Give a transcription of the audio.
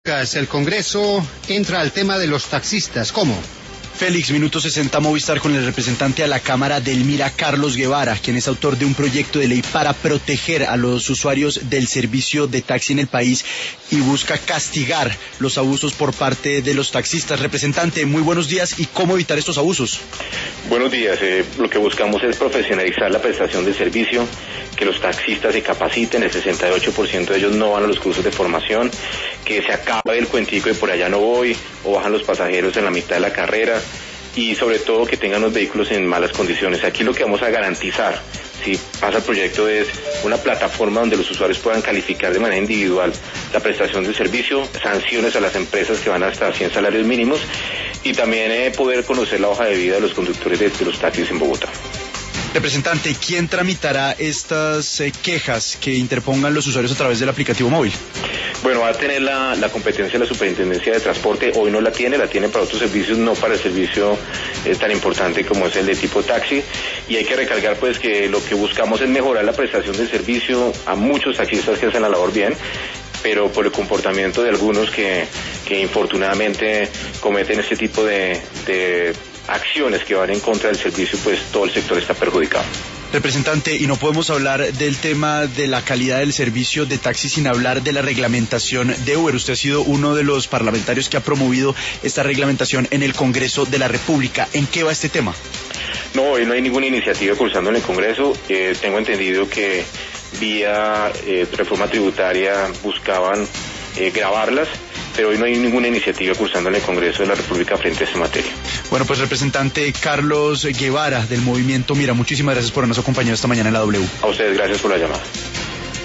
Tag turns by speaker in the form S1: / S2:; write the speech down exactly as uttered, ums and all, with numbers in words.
S1: El Congreso entra al tema de los taxistas. ¿Cómo?
S2: Félix, minuto sesenta, Movistar con el representante a la Cámara del Mira, Carlos Guevara, quien es autor de un proyecto de ley para proteger a los usuarios del servicio de taxi en el país y busca castigar los abusos por parte de los taxistas. Representante, muy buenos días. ¿Y cómo evitar estos abusos?
S3: Buenos días. Eh, lo que buscamos es profesionalizar la prestación de servicio, que los taxistas se capaciten, el sesenta y ocho por ciento de ellos no van a los cursos de formación, que se acabe el cuentico de por allá no voy, o bajan los pasajeros en la mitad de la carrera, y sobre todo que tengan los vehículos en malas condiciones. Aquí lo que vamos a garantizar, si pasa el proyecto, es una plataforma donde los usuarios puedan calificar de manera individual la prestación del servicio, sanciones a las empresas que van hasta cien salarios mínimos, y también eh, poder conocer la hoja de vida de los conductores de, de los taxis en Bogotá.
S2: Representante, ¿quién tramitará estas eh, quejas que interpongan los usuarios a través del aplicativo móvil?
S3: Bueno, va a tener la, la competencia de la Superintendencia de Transporte. Hoy no la tiene, la tiene para otros servicios, no para el servicio eh, tan importante como es el de tipo taxi. Y hay que recalcar pues que lo que buscamos es mejorar la prestación del servicio a muchos taxistas que hacen la labor bien, pero por el comportamiento de algunos que, que infortunadamente cometen este tipo de, de acciones que van en contra del servicio, pues todo el sector está perjudicado.
S2: Representante, y no podemos hablar del tema de la calidad del servicio de taxi sin hablar de la reglamentación de Uber. Usted ha sido uno de los parlamentarios que ha promovido esta reglamentación en el Congreso de la República. ¿En qué va este tema?
S3: No, hoy no hay ninguna iniciativa cursando en el Congreso. Eh, tengo entendido que vía eh, reforma tributaria buscaban eh, grabarlas, pero hoy no hay ninguna iniciativa cursando en el Congreso de la República frente a esta materia.
S2: Bueno, pues representante Carlos Guevara del Movimiento Mira, muchísimas gracias por habernos acompañado esta mañana en la W.
S3: A ustedes, gracias por la llamada.